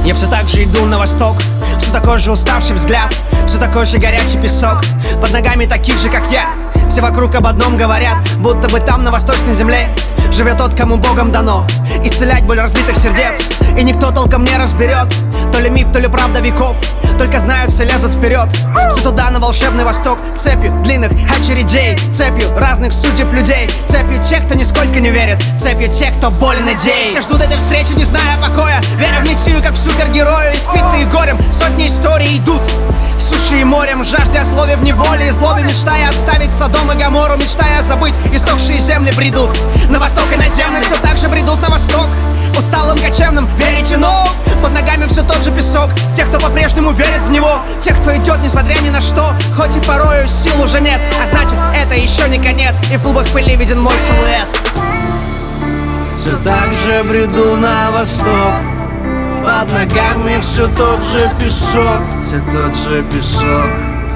Я все так же иду на восток, все такой же уставший взгляд, все такой же горячий песок под ногами таких же, как я. Все вокруг об одном говорят, будто бы там, на восточной земле, живет тот, кому Богом дано исцелять боль разбитых сердец. И никто толком не разберет, то ли миф, то ли правда веков. Только знают, все лезут вперед, все туда, на волшебный восток. Цепью длинных очередей, цепью разных судеб людей, цепью тех, кто нисколько не верит, цепью тех, кто болен идеей. Все ждут этой встречи, не зная покоя, веря в миссию, как в супергерою. Испитые горем, сотни историй идут суши и морем, жажде о слове в неволе и злобе, мечтая оставить Содом и Гоморру, мечтая забыть иссохшие земли, бредут на восток и на землю, все так же бредут на восток. Усталым кочевным верите, но под ногами все тот же песок. Тех, кто по-прежнему верит в него, тех, кто идет несмотря ни на что, хоть и порою сил уже нет, а значит это еще не конец, и в клубах пыли виден мой силуэт. Все так же бреду на восток, под ногами все тот же песок, все тот же песок.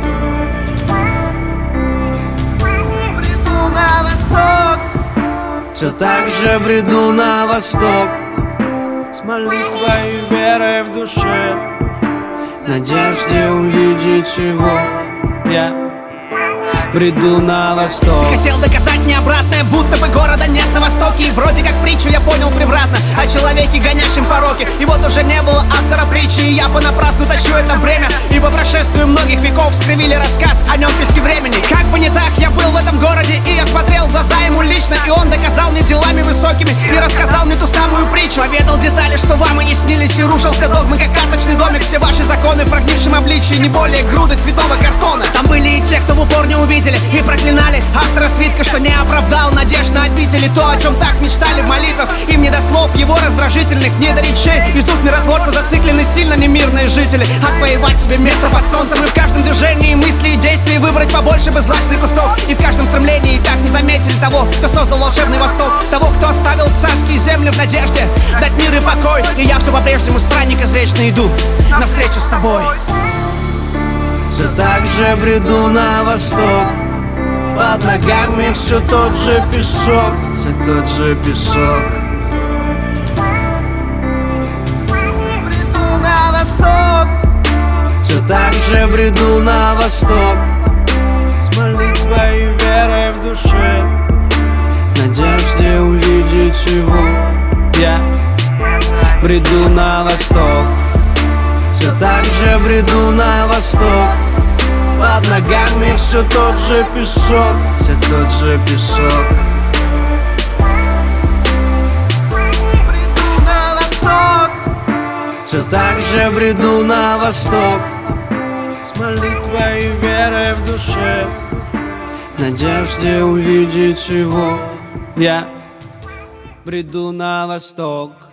Бреду на восток, все так же бреду на восток, с молитвой и верой в душе, в надежде увидеть его. Я бреду на восток. Хотел доказать мне обратное, будто бы города нет на востоке. И вроде как притчу я понял превратно о человеке, гонящем пороки. И вот уже не было автора притчи, и я понапрасну тащу это бремя. И по прошествию многих веков скривили рассказ о нем пески времени. Как бы не так, я был в этом городе, и я смотрел в глаза ему лично. И он доказал мне делами высокими, и рассказал мне ту самую притчу. Поведал детали, что вам и не снились, и рушил все догмы, как карточный домик. Все ваши законы в прогнившем обличии, не более груды цветного картона. Там были и те, кто в упор не увидели и проклинали автора свитка, что не оправдал надежд на обители. То, о чем так мечтали в молитвах, им не до слов его раздражительных, не до речей. Иисус миротворца зациклены сильно немирные жители. Отвоевать себе место под солнцем, и в каждом движении мысли и действий выбрать побольше бы злачный кусок. И в каждом стремлении и так не заметили того, кто создал волшебный восток, того, кто оставил царские земли в надежде дать мир и покой. И я все по-прежнему странник извечно иду навстречу с тобой. Все так же бреду на восток, под ногами все тот же песок, все тот же песок. Бреду на восток, все так же бреду на восток, с молитвой и верой в душе, в надежде увидеть его. Я бреду на восток, все так же бреду на восток, под ногами все тот же песок, все тот же песок. Бреду на восток, все так же бреду на восток, с молитвой и верой в душе, в надежде увидеть его. Я бреду на восток.